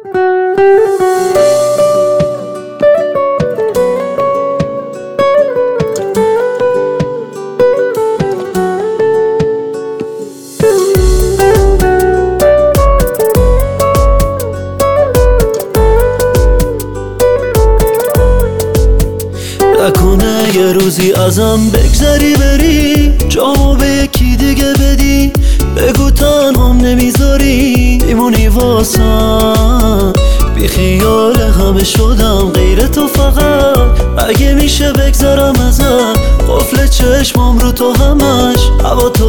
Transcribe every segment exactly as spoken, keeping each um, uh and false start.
نکنه یه روزی ازم بگذری بری، جامو به یکی دیگه بدی، بگو تنهام نمیذاری میمونی واسم، بی خیال همه شدم غیر تو فقط، اگه میشه بگذرم ازم، قفل چشمام رو تو همش هوا تو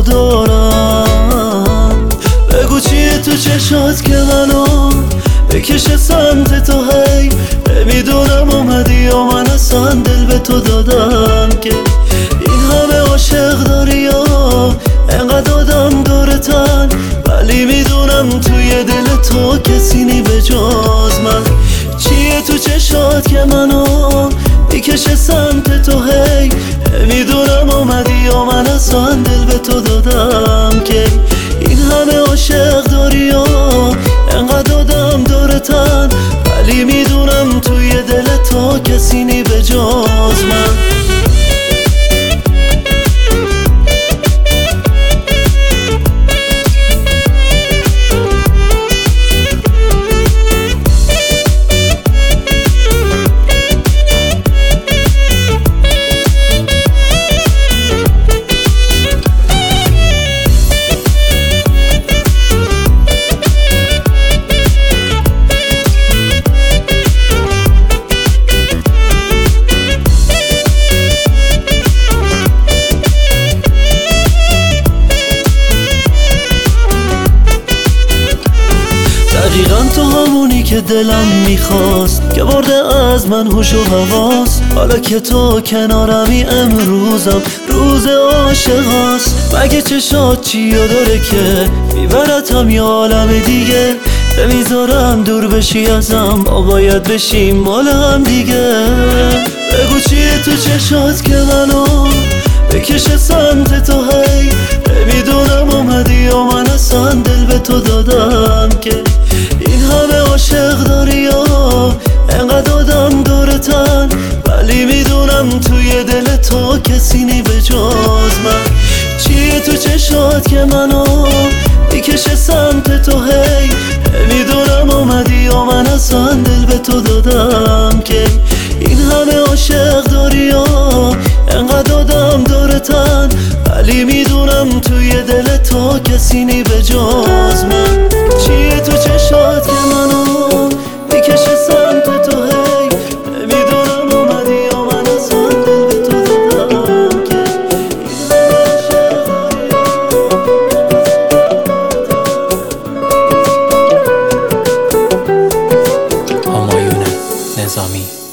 دارم، بگو چیه تو چشات که منو بکشه سمت تو، هی نمیدونم اومدی یا من اصلا دل به تو دادم که این همه عاشق داری یا انقدر آدم دورتن، ولی میدونم توی دل تو کسی نی به جز من، چیه تو چشات که منو میکشه سمت تو، هی نمیدونم اومدی یا من اصلا دل به تو دادم که این همه عاشق داری یا انقدر آدم دورتن، ولی میدونم توی دل تو کسی نی به جز من. دقیقا تو همونی که دلم میخواست، که برده از من هوش و حواس، حالا که تو کنارمی امروزم روز عاشق هست، مگه چشات چیا داره که میبرتم یه عالم دیگه، نمیذارم دور بشی ازم، ما باید بشیم مال هم دیگه، بگو چیه تو چشات که منو بکشه سمت تو، هی نمیدونم اومدی یا من اصلا دل به تو دادم که این همه عاشق داری یا انقدر آدم دورتن، ولی میدونم توی دل تو کسی نی به جز من، چیه تو چشات که منو میکشه سمت تو، هی نمیدونم اومدی یا من اصلا دل به تو دادم که این همه عاشق داری یا انقدر آدم دورتن، ولی میدونم توی دل تو کسی نی به جز من، چیه تو چشات که منو میکشه سمت تو، هی نمیدونم اومدی یا من اصلا دل به تو دادم که این عاشق همایون نظامی.